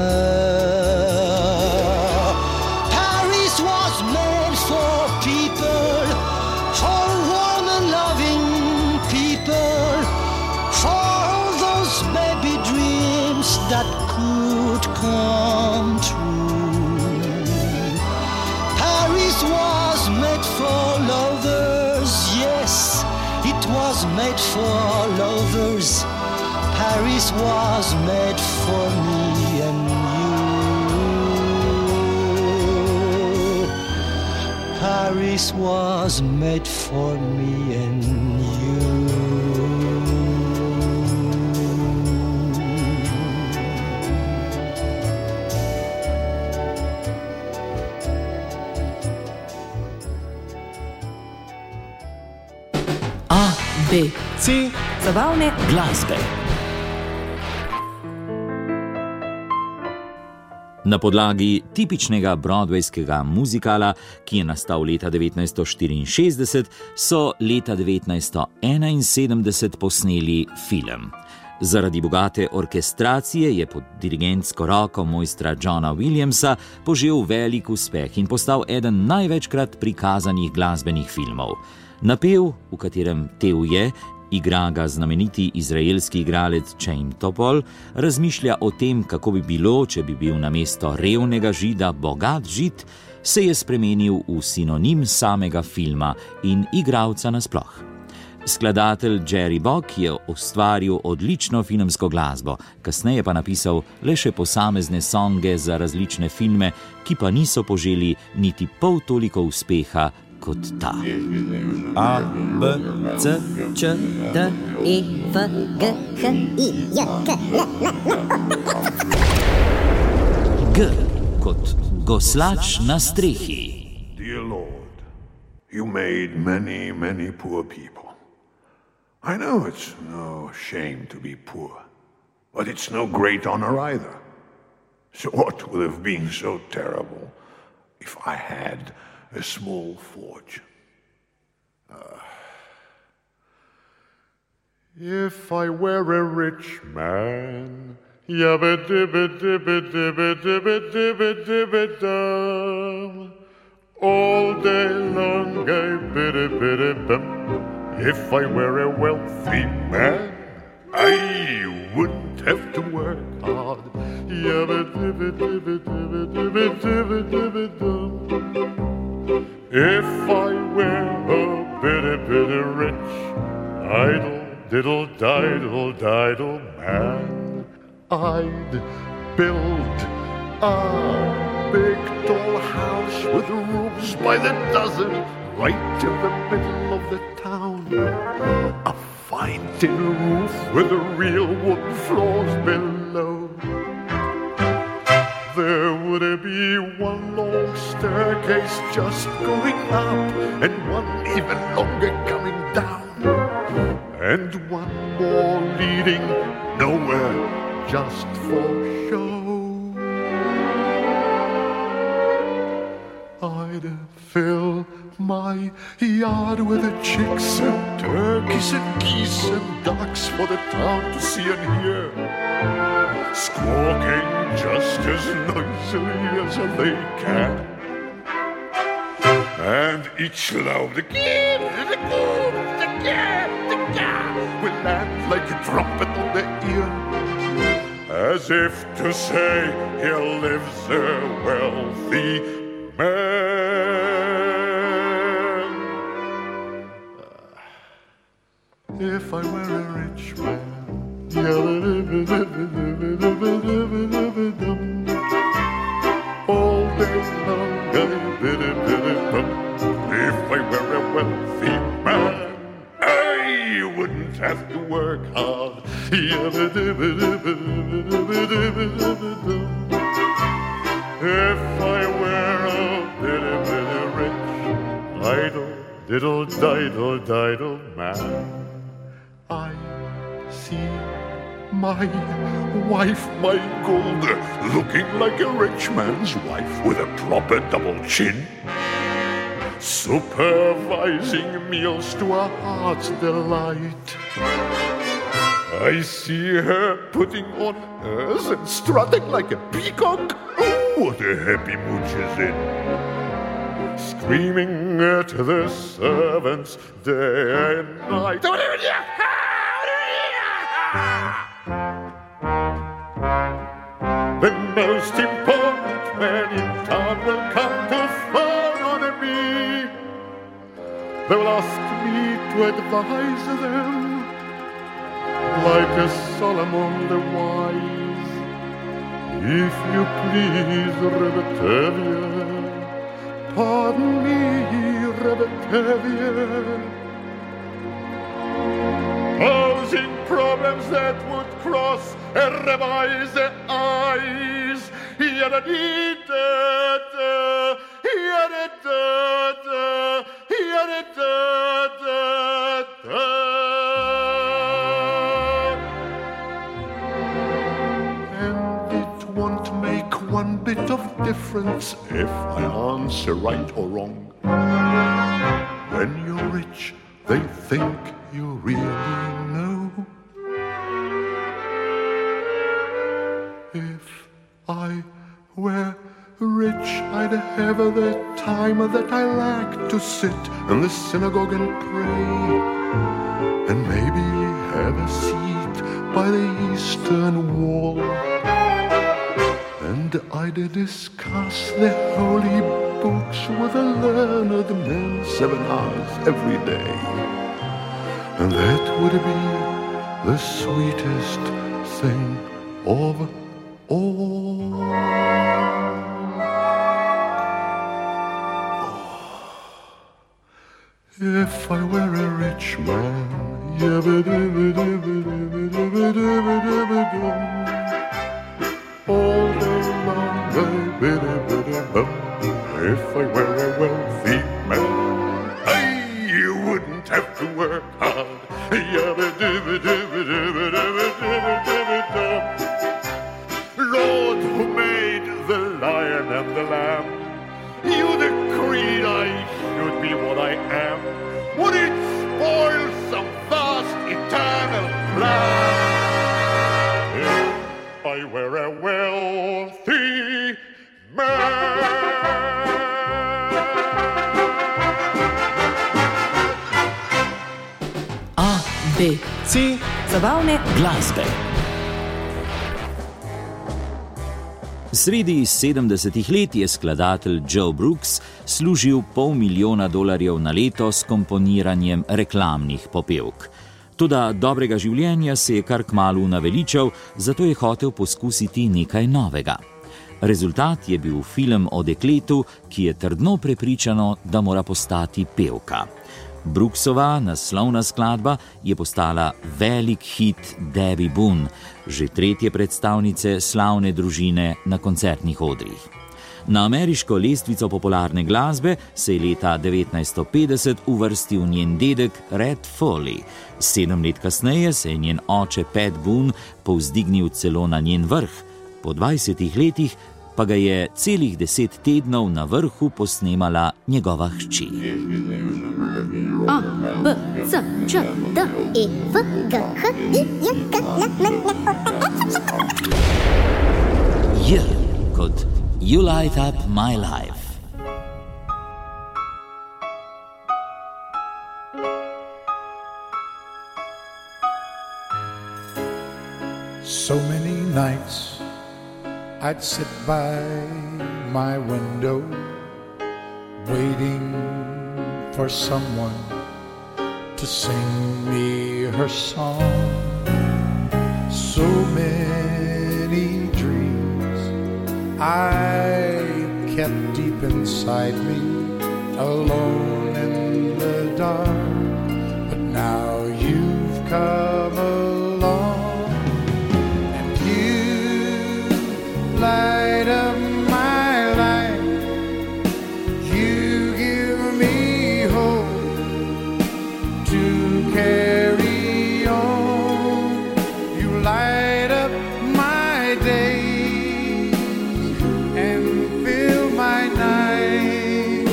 Paris was made for people, for warm and loving people, for all those baby dreams that could come true. Paris was made for lovers, yes, it was made for lovers. Paris was made for me and you. Paris was made for me and you. A, B, C. zabavne Glasbe. Na podlagi tipičnega broadwayskega muzikala, ki je nastal leta devetnajststo štiriinšestdeset, so leta devetnajststo enainsedemdeset posneli film. Zaradi bogate orkestracije je pod dirigentsko roko mojstra Johna Williamsa požel velik uspeh in postal eden največkrat prikazanih glasbenih filmov. Napev, v katerem Tev je, igra ga znameniti izraelski igralec Chaim Topol, razmišlja o tem, kako bi bilo, če bi bil namesto revnega žida bogat žid, se je spremenil v sinonim samega filma in igralca nasploh. Skladatelj Jerry Bock je ustvaril odlično filmsko glasbo, kasneje pa napisal le še posamezne songe za različne filme, ki pa niso poželi niti pol toliko uspeha kot ta. A, B, C, Č, D, E, F, G, H, I, J, K, L, M, N. G kot goslač na strehi. Dear Lord, you made many, many poor people. I know it's no shame to be poor, but it's no great honor either. So what would have been so terrible if I had a small fortune? Uh, if I were a rich man, yabba dibba dibba dibba dibba dibba dibba dum, all day long I bidda bidda bum. If I were a wealthy man, I wouldn't have to work hard. Yabba dibba dibba dibba dibba dibba dibba dum. If I were a bitty bitty rich, idle diddle diddle diddle man, I'd build a big tall house with rooms by the dozen, right in the middle of the town. A fine tin roof with real wood floors below. There would be one long staircase just going up, and one even longer coming down, and one more leading nowhere, just for show. I'd fill my yard with the chicks and turkeys and geese and ducks for the town to see and hear, squawking just as noisily as they can. And each loud the give, the good, the gab, the gab will land like a trumpet on the ear, as if to say, here lives a wealthy man. If I were a rich man, all day long, if I were a wealthy man, I wouldn't have to work hard. If I were a bitty, bitty rich, idle, diddle, diddle, diddle man, I see my wife, my gold, looking like a rich man's wife with a proper double chin, supervising meals to our heart's delight. I see her putting on airs and strutting like a peacock. Oh, what a happy mood she's in. Screaming at the servants day and night. The most important man in town will come to fawn on me. They will ask me to advise them, like a Solomon the wise. If you please, Rebetevia, pardon me, Rebetevia, posing problems that would cross a rabbi's eyes. Yada-dee-da-da, yada-da-da, yada-da-da-da. And it won't make one bit of difference if I answer right or wrong. When you're rich, they think you really know. I were rich, I'd have the time that I like to sit in the synagogue and pray, and maybe have a seat by the eastern wall. And I'd discuss the holy books with a learned man seven hours every day. And that would be the sweetest thing of all. If I were a rich man, all day long, if I were a wealthy man, hey, you wouldn't have to work hard. Lord, who made the lion and the lamb, you decreed I should be what I am. Would it spoil some vast eternal plan if I were a wealthy man? A, B, C. Zabavne glasbe. Sredi sedemdesetih let je skladatelj Joe Brooks služil pol milijona dolarjev na leto s komponiranjem reklamnih popevk. Toda dobrega življenja se je kar kmalu naveličal, zato je hotel poskusiti nekaj novega. Rezultat je bil film o dekletu, ki je trdno prepričano, da mora postati pevka. Brooksova naslovna skladba je postala velik hit Debbie Boone, že tretje predstavnice slavne družine na koncertnih odrih. Na ameriško lestvico popularne glasbe se je leta devetnajststo petdeset uvrstil njen dedek Red Foley. Sedem let kasneje se je njen oče Pat Boone povzdignil celo na njen vrh. Po dvajsetih letih pa ga je celih deset tednov na vrhu posnemala njegova hči. A, B, C, Č, D, E, F, G, H, I, J, K, L, M, N, O, P. J kot You Light Up My Life. So many nights I'd sit by my window, waiting for someone to sing me her song. So many dreams I kept deep inside me, alone in the dark. But now you've come along, and you light up my life. You give me hope to carry on. You light up my days and fill my nights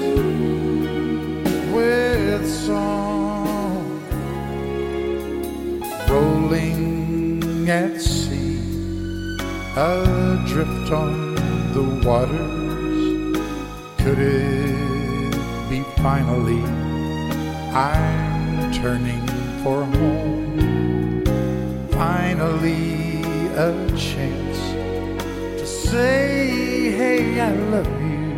with song. Rolling at sea, adrift on the waters, could it be finally I'm turning for home? Finally a chance to say, hey, I love you.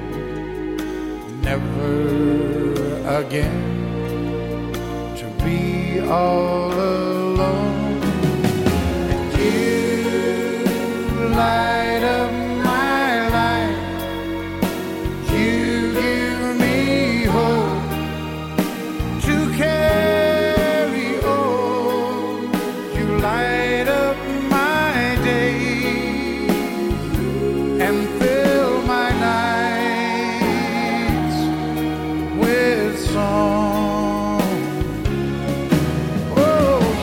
Never again to be all alone. And you light up my life. You give me hope to carry on. You light up my days and fill my nights with song. Oh,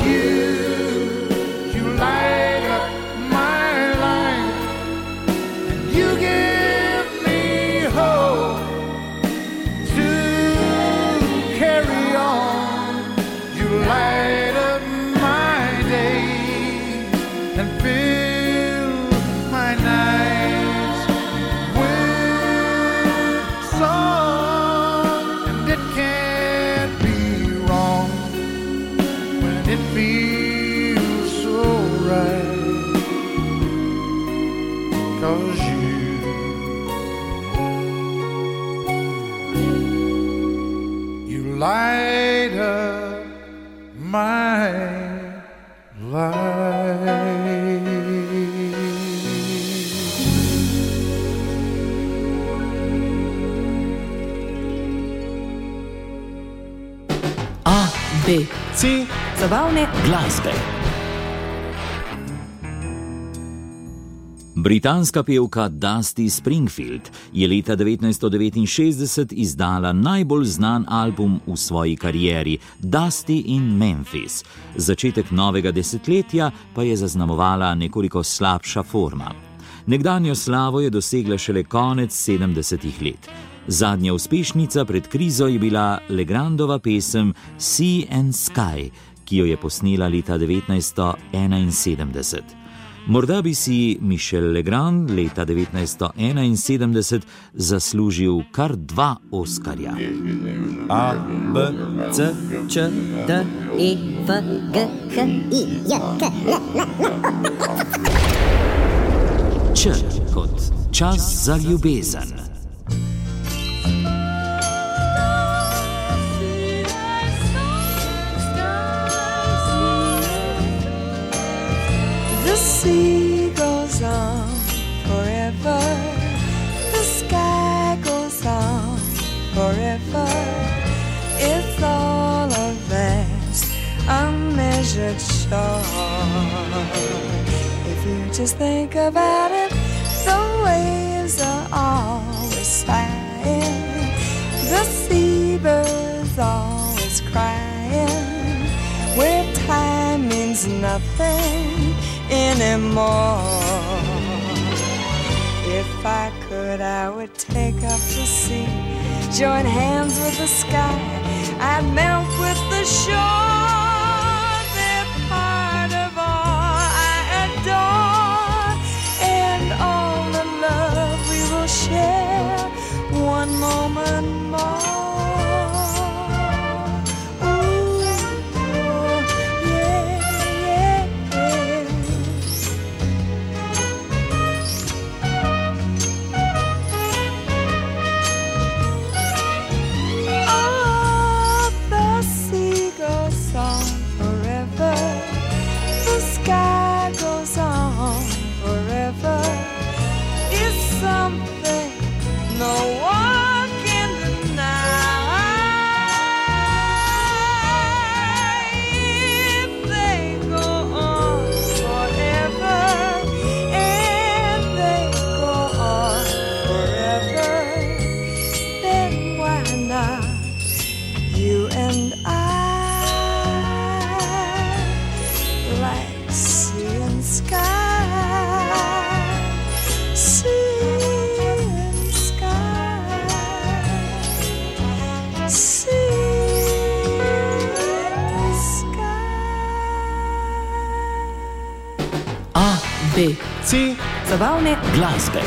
my life. A, B, C. Zabavne glasbe. Britanska pevka Dusty Springfield je leta devetnajststo devetinšestdeset izdala najbolj znan album v svoji karieri, Dusty in Memphis. Začetek novega desetletja pa je zaznamovala nekoliko slabša forma. Nekdanjo slavo je dosegla šele konec sedemdesetih let. Zadnja uspešnica pred krizo je bila Legrandova pesem Sea and Sky, ki jo je posnela leta devetnajststo enainsedemdeset. Morda bi si Michel Legrand leta devetnajststo enainsedemdeset zaslužil kar dva Oskarja. A, B, C, Č, D, E, F, G, H, I, J, K, L, L, L. Č kot čas za ljubezen. The sea goes on forever, the sky goes on forever. It's all a vast, unmeasured shore. If you just think about it, the waves are always sighing, the seabirds always crying, where time means nothing anymore. If I could, I would take up the sea, join hands with the sky, I'd melt with the shore. They're part of all I adore, and all the love we will share one moment more. B, C. Zabavne glasbe.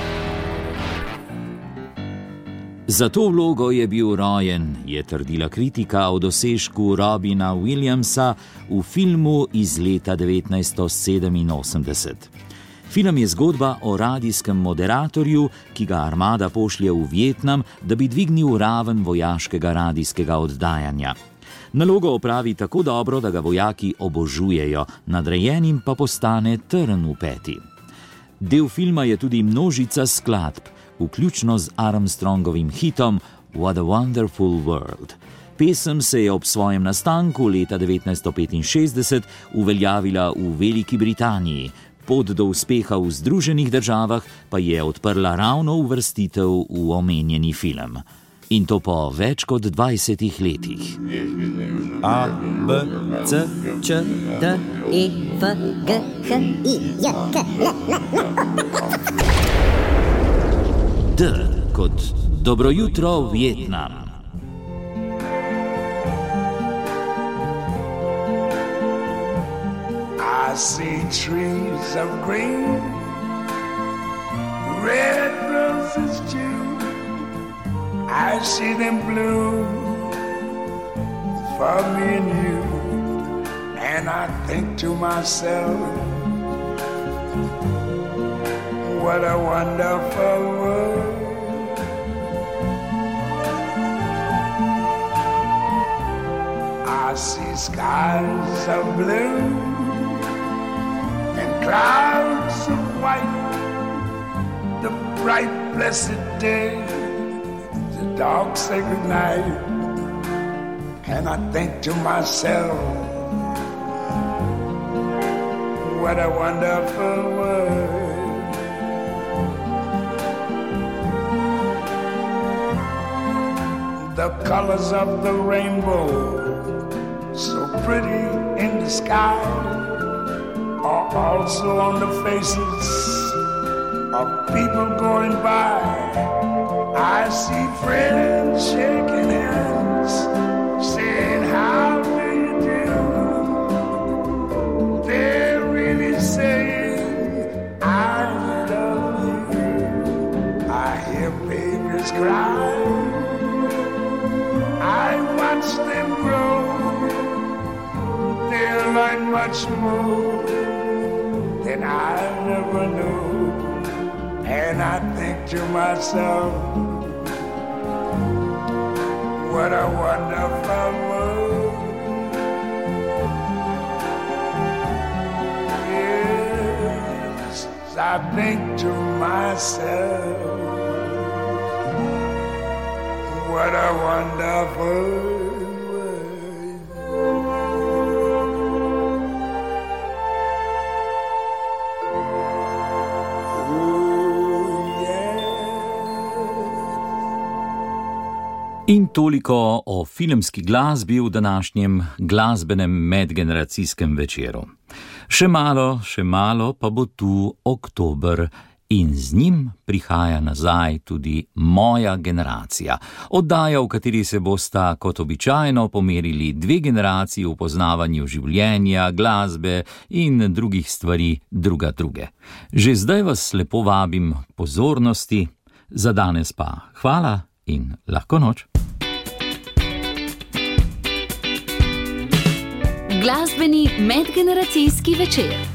Za to vlogo je bil rojen, je trdila kritika o dosežku Robina Williamsa v filmu iz leta devetnajststo sedeminosemdeset. Film je zgodba o radijskem moderatorju, ki ga armada pošlje v Vietnam, da bi dvignil raven vojaškega radijskega oddajanja. Nalogo opravi tako dobro, da ga vojaki obožujejo, nadrejenim pa postane trn v peti. Del filma je tudi množica skladb, vključno z Armstrongovim hitom What a Wonderful World. Pesem se je ob svojem nastanku leta devetnajststo petinšestdeset uveljavila v Veliki Britaniji, pot do uspeha v Združenih državah pa je odprla ravno uvrstitev v omenjeni film. In to po več kot dvajsetih letih. A, B, C, Č, D, E, F, G, H, I, J, K, L, L, D kot Dobro jutro, Vietnam. I see trees of green, red roses too. I see them bloom for me and you, and I think to myself, what a wonderful world. I see skies skies of blue and clouds of white, the bright blessed day, the dark sacred night. And I think to myself, what a wonderful world. The colors of the rainbow, so pretty in the sky, are also on the faces of people going by. I see friends shaking hands, saying, how do you do? They're really saying, I love you. I hear babies cry, I watch them grow. They'll learn much more than I never knew. And I think to myself, what a wonderful world. Yes, I think to myself, what a wonderful world. In toliko o filmski glasbi v današnjem glasbenem medgeneracijskem večeru. Še malo, še malo pa bo tu oktober in z njim prihaja nazaj tudi moja generacija. Oddaja, v kateri se bosta kot običajno pomerili dve generaciji v poznavanju življenja, glasbe in drugih stvari druga druge. Že zdaj vas lepo vabim k pozornosti, za danes pa hvala in lahko noč. Glasbeni medgeneracijski večer.